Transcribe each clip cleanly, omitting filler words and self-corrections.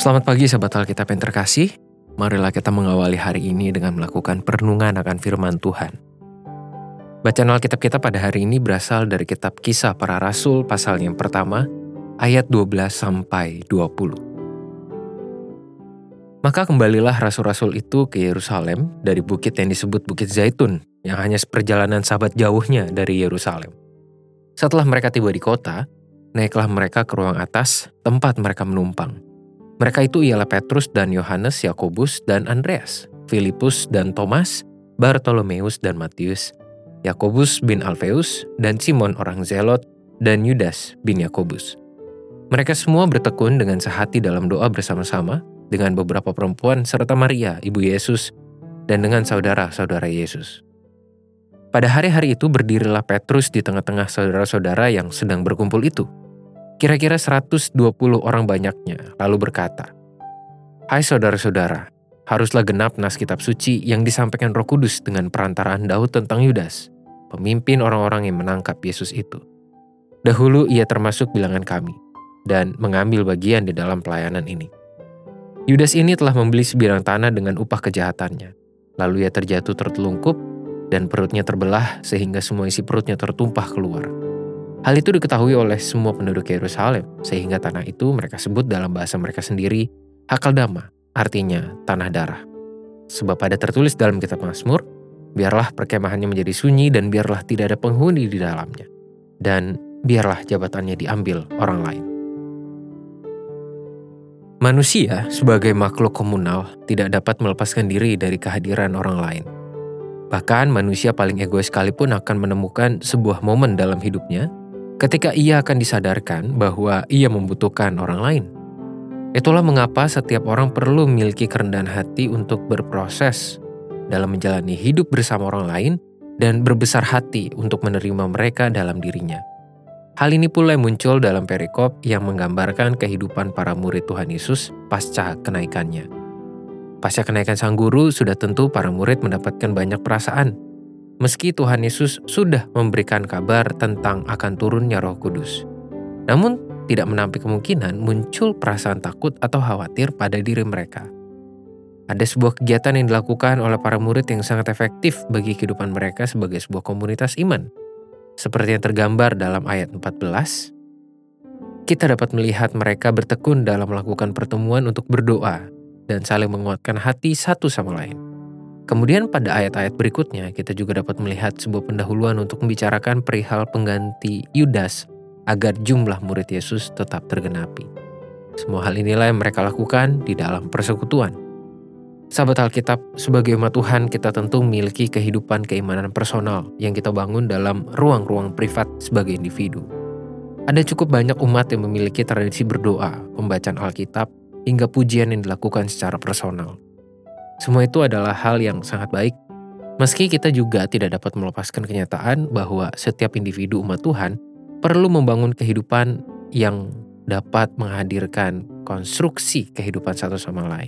Selamat pagi sahabat Alkitab yang terkasih. Marilah kita mengawali hari ini dengan melakukan perenungan akan firman Tuhan. Bacaan Alkitab kita pada hari ini berasal dari kitab Kisah Para Rasul pasal yang pertama, ayat 12 sampai 20. Maka kembalilah rasul-rasul itu ke Yerusalem dari bukit yang disebut Bukit Zaitun, yang hanya seperjalanan sahabat jauhnya dari Yerusalem. Setelah mereka tiba di kota, naiklah mereka ke ruang atas, tempat mereka menumpang. Mereka itu ialah Petrus dan Yohanes, Yakobus dan Andreas, Filipus dan Thomas, Bartolomeus dan Matius, Yakobus bin Alfeus dan Simon orang Zelot, dan Yudas bin Yakobus. Mereka semua bertekun dengan sehati dalam doa bersama-sama dengan beberapa perempuan serta Maria, ibu Yesus, dan dengan saudara-saudara Yesus. Pada hari-hari itu berdirilah Petrus di tengah-tengah saudara-saudara yang sedang berkumpul itu. Kira-kira 120 orang banyaknya, lalu berkata, "Hai saudara-saudara, haruslah genap nas kitab suci yang disampaikan Roh Kudus dengan perantaraan Daud tentang Yudas, pemimpin orang-orang yang menangkap Yesus itu. Dahulu ia termasuk bilangan kami, dan mengambil bagian di dalam pelayanan ini. Yudas ini telah membeli sebidang tanah dengan upah kejahatannya. Lalu ia terjatuh tertelungkup, dan perutnya terbelah sehingga semua isi perutnya tertumpah keluar. Hal itu diketahui oleh semua penduduk Yerusalem, sehingga tanah itu mereka sebut dalam bahasa mereka sendiri, Hakaldama, artinya tanah darah. Sebab ada tertulis dalam kitab Mazmur, biarlah perkemahannya menjadi sunyi dan biarlah tidak ada penghuni di dalamnya. Dan biarlah jabatannya diambil orang lain." Manusia sebagai makhluk komunal tidak dapat melepaskan diri dari kehadiran orang lain. Bahkan manusia paling egois sekalipun akan menemukan sebuah momen dalam hidupnya ketika ia akan disadarkan bahwa ia membutuhkan orang lain. Itulah mengapa setiap orang perlu memiliki kerendahan hati untuk berproses dalam menjalani hidup bersama orang lain dan berbesar hati untuk menerima mereka dalam dirinya. Hal ini pula yang muncul dalam perikop yang menggambarkan kehidupan para murid Tuhan Yesus pasca kenaikannya. Pasca kenaikan sang guru, sudah tentu para murid mendapatkan banyak perasaan. Meski Tuhan Yesus sudah memberikan kabar tentang akan turunnya Roh Kudus. Namun, tidak menampik kemungkinan muncul perasaan takut atau khawatir pada diri mereka. Ada sebuah kegiatan yang dilakukan oleh para murid yang sangat efektif bagi kehidupan mereka sebagai sebuah komunitas iman. Seperti yang tergambar dalam ayat 14, kita dapat melihat mereka bertekun dalam melakukan pertemuan untuk berdoa dan saling menguatkan hati satu sama lain. Kemudian pada ayat-ayat berikutnya kita juga dapat melihat sebuah pendahuluan untuk membicarakan perihal pengganti Yudas agar jumlah murid Yesus tetap tergenapi. Semua hal inilah yang mereka lakukan di dalam persekutuan. Sahabat Alkitab, sebagai umat Tuhan kita tentu memiliki kehidupan keimanan personal yang kita bangun dalam ruang-ruang privat sebagai individu. Ada cukup banyak umat yang memiliki tradisi berdoa, pembacaan Alkitab, hingga pujian yang dilakukan secara personal. Semua itu adalah hal yang sangat baik, meski kita juga tidak dapat melepaskan kenyataan bahwa setiap individu umat Tuhan perlu membangun kehidupan yang dapat menghadirkan konstruksi kehidupan satu sama lain.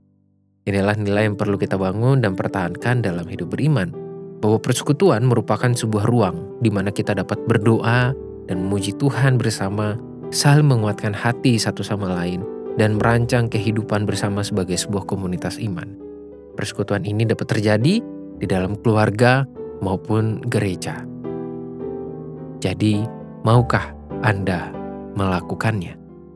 Inilah nilai yang perlu kita bangun dan pertahankan dalam hidup beriman, bahwa persekutuan merupakan sebuah ruang di mana kita dapat berdoa dan memuji Tuhan bersama, saling menguatkan hati satu sama lain, dan merancang kehidupan bersama sebagai sebuah komunitas iman. Persekutuan ini dapat terjadi di dalam keluarga maupun gereja. Jadi, maukah Anda melakukannya?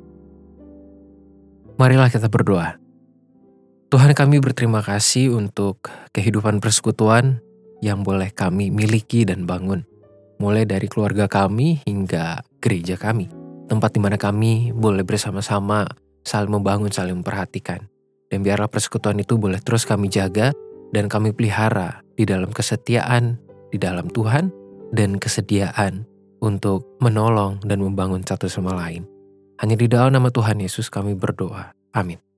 Marilah kita berdoa. Tuhan, kami berterima kasih untuk kehidupan persekutuan yang boleh kami miliki dan bangun. Mulai dari keluarga kami hingga gereja kami. Tempat di mana kami boleh bersama-sama saling membangun, saling memperhatikan. Dan biarlah persekutuan itu boleh terus kami jaga dan kami pelihara di dalam kesetiaan di dalam Tuhan dan kesediaan untuk menolong dan membangun satu sama lain. Hanya di dalam nama Tuhan Yesus kami berdoa. Amin.